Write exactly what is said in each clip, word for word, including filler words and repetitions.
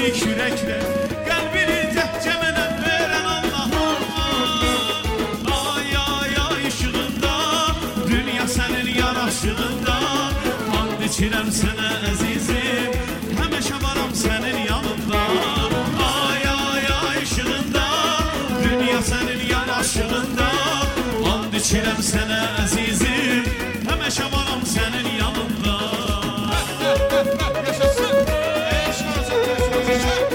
səsini kürəklə, qəlbini cəhcəmənə verən Allahım. Ay ay ay işığında, dünya sənin yaraşığında, and içirəm sənə əzizim, həmişə varam sənin yanında. Ay ay ay işığında, dünya sənin yaraşığında, and içirəm sənə əzizim, həmişə varam sənin yanında. Yaşasın! Eşk olsun, eşk olsun.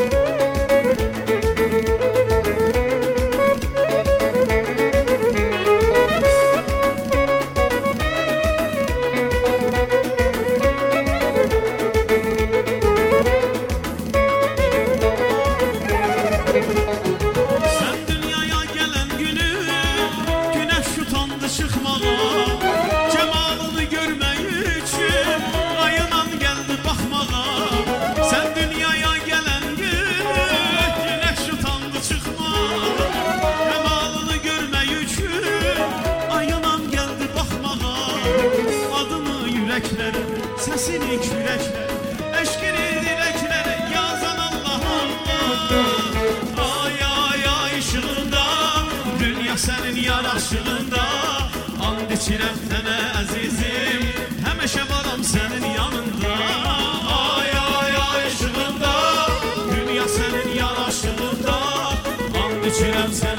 Sen dünyaya gelen günü güneş utandı çıkmağa, cemalını görmek için ayınan geldi bakmağa. Sen dünyaya gelen günü güneş utandı çıkmağa, cemalını görmek için ayınan geldi bakmağa. Adını yüreklere, sesini küreklere, eşkini dileklere yazan Allah'ım. Ay ay ay ışığında, dünya senin yaraşığında, and içirəm sənə əzizim, həmişə varam sənin yanında. Ay ay ay ışığında, dünya senin yaraşığında, and içirəm sənə